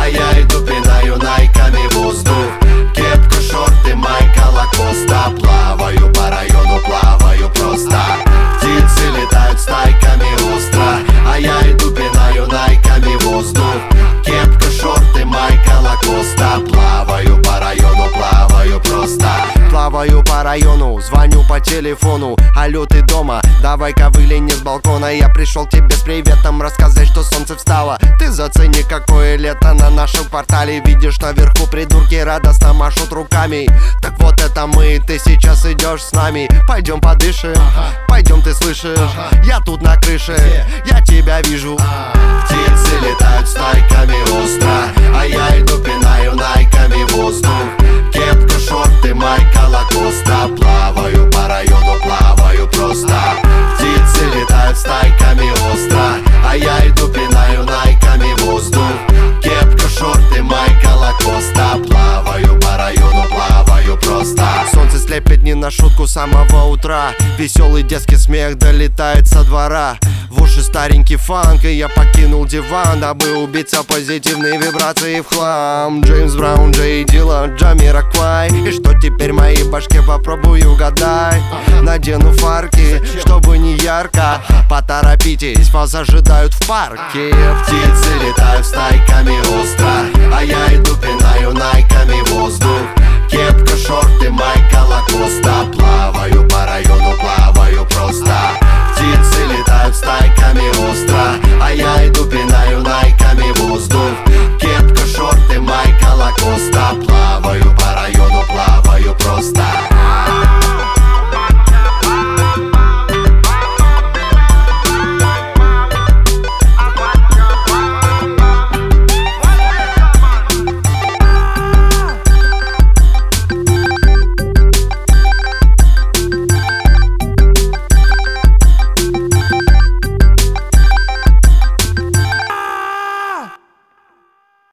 а я иду пинаю найками воздух. Кепка, шорты, майка, лакоста. Плаваю по району, плаваю просто. Птицы летают стайками остро, а я иду пинаю найками воздух. Кепка, шорты, майка, лакоста. Плаваю по району, плаваю просто. Плаваю по району, звоню по телефону. Алло, ты дома? Давай-ка выгляни с балкона. Я пришел к тебе с приветом рассказать, что солнце встало. Ты зацени, какое лето на нашем квартале. Видишь, наверху придурки радостно машут руками. Так вот это мы, ты сейчас идешь с нами. Пойдем подышим, пойдем, ты слышишь? Я тут на крыше, я тебя вижу. Птицы летают стайками остро, а я иду пинаю найками воздух. Кепка, шорты, майка, лакоста. Плаваю по району, плаваю просто. Птицы летают стайками остро, а я иду пинаю найками воздух. Кепка, шорты, майка, лакоста. Плаваю по району, плаваю просто. Солнце слепит не на шутку с самого утра. Веселый детский смех долетает со двора. В уши старенький фанк, и я покинул диван, дабы убиться позитивные вибрации в хлам. Джеймс Браун, Джей Дилла, Джамироквай. И что теперь в моей башке, попробуй угадай. Надену фарки, чтобы не ярко. Поторопитесь, вас ожидают в парке. Птицы летают стайками остро,